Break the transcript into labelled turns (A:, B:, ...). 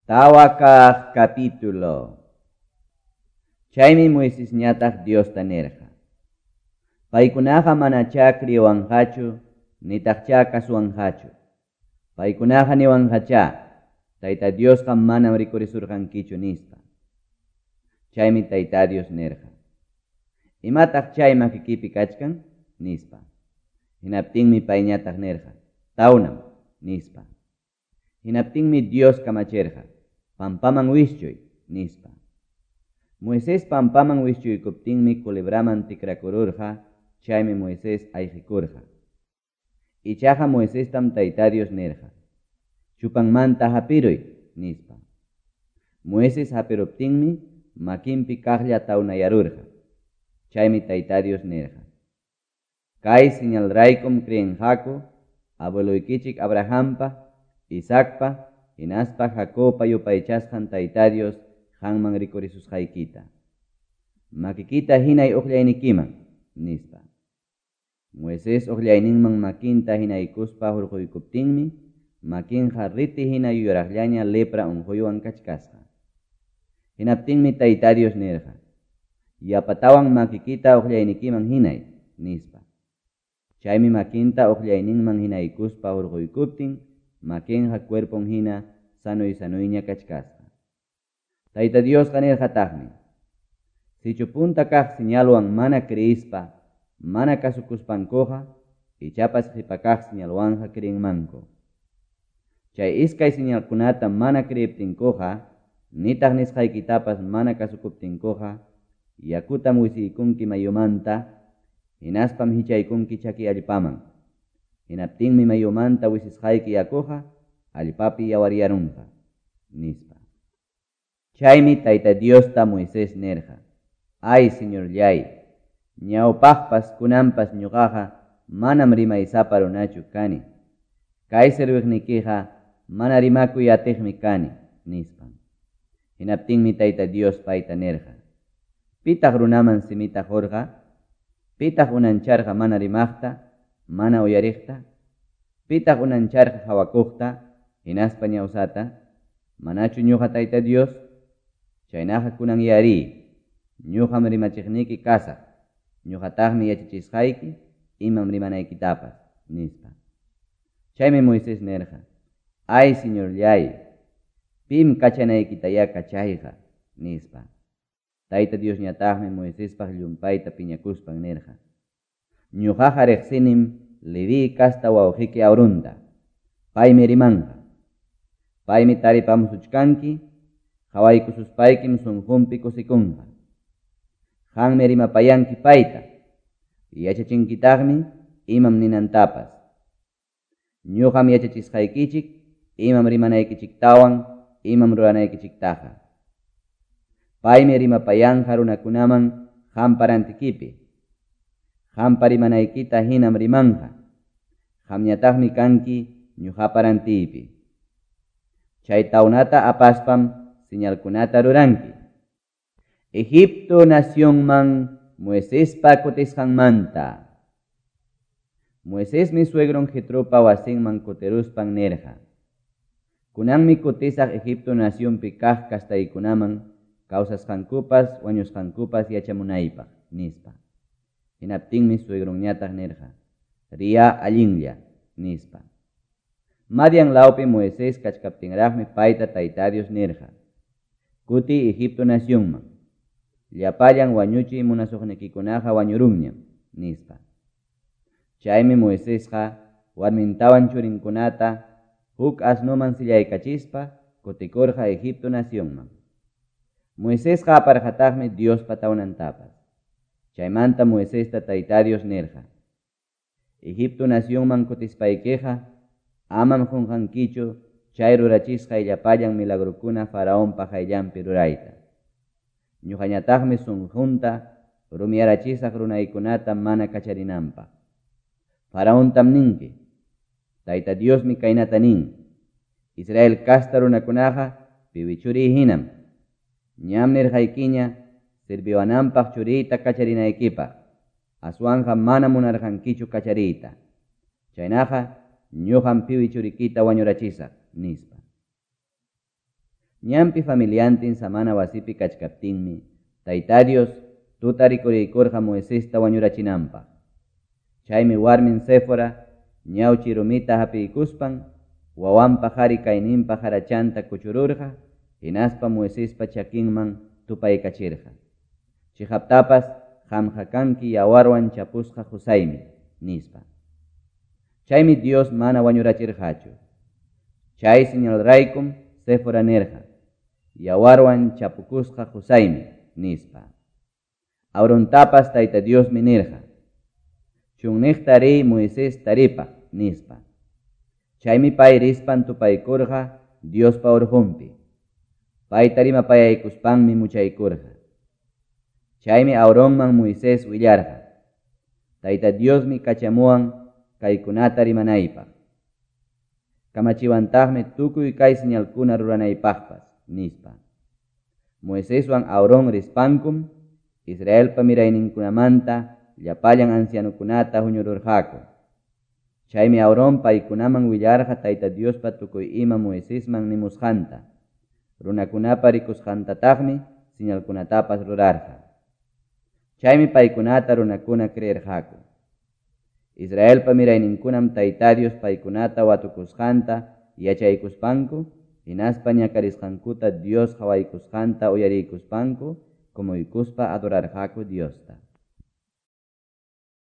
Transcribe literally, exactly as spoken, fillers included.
A: Tawakaq capítulo. Chaymi Moisés ñataq Dios tanerqa. Paykunaqa manachá kriwanqachu, nitaqchá kasuwanqachu. Paykunaqa niwanqachá, Tayta Diosqa manam rikurisurqankichu nispa. Chaymi Tayta Dios nerqa. Imataq chay makikipi kachkan nispa. Hinaptinmi payñataq nerqa, tawnam nispa. Hinaptinmi Dios kamacherqa, pampaman wischuy nispa. Moisés pampaman wischuykuptinmi culebraman tikrakururqa, chaymi Moisés ayqikurqa. Ichaqa Moiséstam Tayta Dios nerqa, chupanmanta hapiruy nispa. Moisés hapiruptinmi makinpi kaqlla tawnayarurqa. Chaymi Tayta Dios nerqa, kay señalraykum krienqaku abueluykichik Abrahampa, Isaacpa, hinaspa Jacobpa yupaychasqan Tayta Dios qanman rikurisusqaykita. Makikita hinay uqllaynikiman nispa. Moisés uqllayninman makinta hinaykuspa hurquykuptinmi, makinqa riti hina yuraqllaña lepra unquywan kachkasqa. Hinaptinmi Tayta Dios nerqa, yapatawan makikita uqllaynikiman hinay nispa. Chaymi makinta uqllayninman hinaykuspa hurquykuptin, makinqa cuerpon hina sanuy sanuyña kachkasqa. Tayta Diosqa nerqataqmi, sichupunta kaq señalwan mana creispa, mana kasukuspankuqa, ichapas qipa kaq señalwanqa krienmanku. Chay iskay señalkunata mana creiptinkuqa, nitaq nisqaykitapas mana kasukuptinkuqa, yakutam wisiykunki mayumanta, hinaspam hichaykunki chaki allpaman. Hinaptinmi mayumanta wisisqayki yakuqa, allpapi yawaryarunqa nispa. Chaymi Tayta Diosta Moisés nerqa, ay Señor llay, ñawpaqpas kunanpas ñuqaqa manam rimaysapa runachu kani. Kay serviqnikiqa mana rimakuy atiqmi kani nispa. Hinaptinmi Tayta Dios payta nerqa, pitaq runaman simita hurqa, pitaq unancharqa mana rimaqta, mana uyariqta, pitaq unancharqa hawakuqta, hinaspa ñawsata, manachu ñuqa Tayta Dios, chaynaqa kunan yari, ñuqam rimachiqniki kasaq, ñuqataqmi yachachisqayki imam rimanaykitapas nispa. Chaymi Moisés nerqa, ay Señor llay, pim kachanaykitaya kachayqa nispa. Tayta Dios ñataqmi Moisespaq llumpayta piñakuspan nerqa, ñuqaqa riqsinim Leví kasta wawqiki Aarunta, paymi rimanqa. Paymi taripamusuchkanki, qhawaykususpaykim sunqunpi kusikunqa. Qanmi rimapayanki payta, yachachinkitaqmi imam ninantapas. Ñuqam yachachisqaykichik, imam rimanaykichiktawan, imam ruranaykichiktaqa. Paymi rimapayanqa runakunaman qamparantikipi. Qampa rimanaykita hinam rimanqa, qamñataqmi kanki ñuqapa rantipi. Chay tawnata apaspam señalkunata ruranki. Egipto nacionman Moiséspa kutisqanmanta. Moisésmi suegron Jetropa wasinman kutiruspan nerqa, kunanmi kutisaq Egipto nacionpi kaq kastaykunaman kawsasqankupas wañusqankupas yachamunaypaq nispa. Hinaptinmi suegronñataq nerqa, riya allinlla nispa. Madian laupi Moisés kachkaptinraqmi payta Tayta Dios nerqa, kuti Egipto nacionman, llapallan wañuchiy munasuqnikikunaqa wañurunñam nispa. Chaymi Moisésqa warmintawan churinkunata huk asnuman sillaykachispa kutikurqa Egipto nacionman. Moisésqa aparqataqmi Diospa tawnantapas. Chaymanta Moisésta Tayta Dios nerqa, Egipto nacionman kutispaykiqa, amam qunqankichu chay rurachisqay llapallan milagrukuna faraonpa qayllanpi rurayta. Ñuqañataqmi sunqunta rumyarachisaq runaykunata mana kacharinanpaq. Faraontam ninki, Tayta Diosmi kaynata nin, Israel kasta runakunaqa piwichuri hinam, ñam nirqaykiña sirbiwananpaq churiyta kacharinaykipaq, aswanqa mana munarqankichu kachariyta. Chaynaqa ñuqam piwi churikita wañurachisaq nispa. ñampi familiantin samana wasipi kachkaptinmi, Tayta Dios tutarikurikurqa Moisesta wañurachinanpaq. Chaymi warmin Séfora ñawchi rumita hapiykuspan, wawanpa qhari kayninpa harachanta kuchururqa, hinaspa Moisespa chakinman tupaykachirqa. Chihaptapas qamqa kanki yawarwan chapusqa Husaymi, nispa. Chaymi Dios mana wañurachirqachu. Chay señalraykum Séfora nirqa, yawarwan chapukusqa Husaymi, nispa. Aurontapas Tayta Diosmi nirqa, chunniqta riy Moisés taripa, nispa. Chaymi pay rispan tupaykurqa Diospa urqunpi. Pay tarimapayaykuspanmi muchaykurqa. Chaymi Auronman Moisés willarqa, Tayta Diosmi kachamuwan kaykunata rimanaypaq. Kamachiwantaqmi tukuy kay señalkuna ruranaypaqpas, nispa. Moiséswan Auron rispankum, Israelpa mirayninkunamanta llapallan ancianukunata huñururqaku. Chaymi Auron paykunaman willarqa Tayta Diospa tukuy ima Moisésman nimusqanta, runakunapa rikusqantataqmi señalkunatapas rurarqa. Chaymi paykunata runakuna creerqaku. Israelpa mirayninkunam Tayta Dios paykunata watukusqanta yachaykuspanku, hinaspa ñakarisqankuta Dios qhawaykusqanta uyariykuspanku, como ikuspa adorarqaku Diosta.